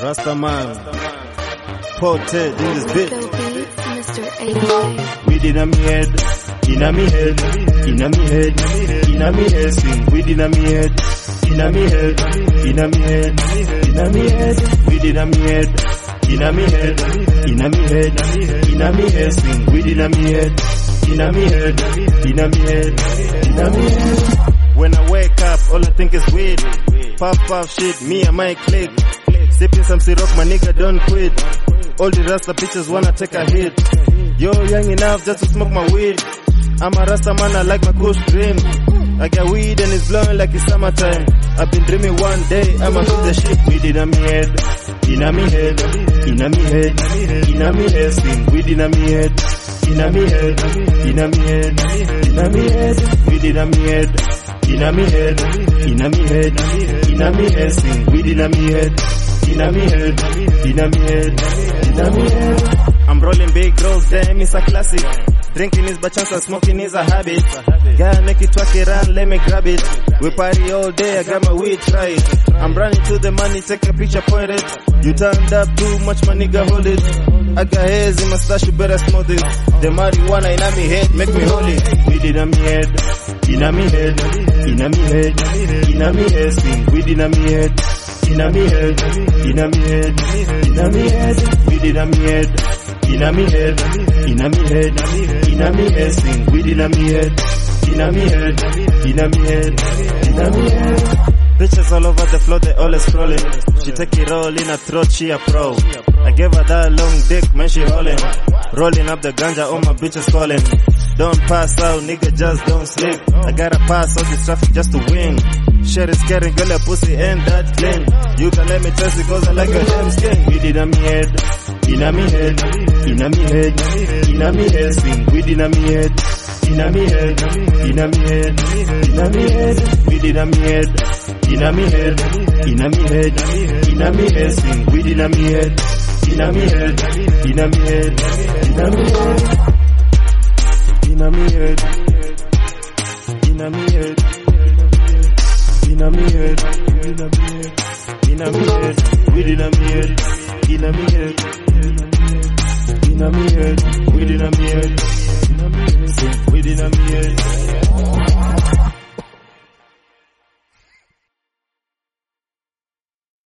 Rastaman, Ported in this bit. Mr. AJ. Weed in me head, in me head, in me head, in me head. Sing weed in me head, in me head, in me head, in me head. Weed in me head, in me head, in me head, in me head. Sing weed in me head, in me head, in me head, in me head. When I wake up, all I think is weed. Puff shit, me and my clique. Sipping some syrup, my nigga don't quit. All the Rasta bitches wanna take a hit. Yo, young enough just to smoke my weed. I'm a Rasta man, I like my kush dream. I got weed and it's blowing like it's summertime. I've been dreaming one day I'ma hit the shit. Weed in me head, in me head, in me head, in me head. Sing weed in me head, in me head, in me head, in me head. Weed in me head, in me head, in me head, in me head. Sing weed in me head, in me head, in me head, in me head. I'm rolling big rolls, damn it's a classic. Drinking is by chance and smoking is a habit. Gotta make it twerk it around, let me grab it. We party all day, I got my weed, try it. I'm running to the money, take a picture, point it. You turned up too much, my nigga, hold it. I got hairs in my stash, you better smoke it. The marijuana in me head, make me hold it. Weed in me head, in me head, in me head, in me head. Sing weed in me head, in me head, in me head, in me head. Weed in me head, in me head, in me head, in me head. Sing weed in me head, in me head, in me head, in me head. Bitches all over the floor, they always scrolling. She take it all in her throat, she a pro. I gave her that long dick, man, she holding. Rolling up the ganja, all my bitches calling. Don't pass out, nigga, just don't sleep. I gotta pass all this traffic just to win. Shit is scary, girl, your pussy ain't that clean. You can let me test it cause I like your damn skin. Weed in me head, in me head, in me head, in me head. Sing weed in me head, in me head, in me head, in me head. Weed in me head, in me head, in me head, in me head. Sing weed in me head, in me head, in me head, in me head. In me head, in me head, in me head, in me head, weed in me head, in me head, in me head, weed in me head, sing weed in me head.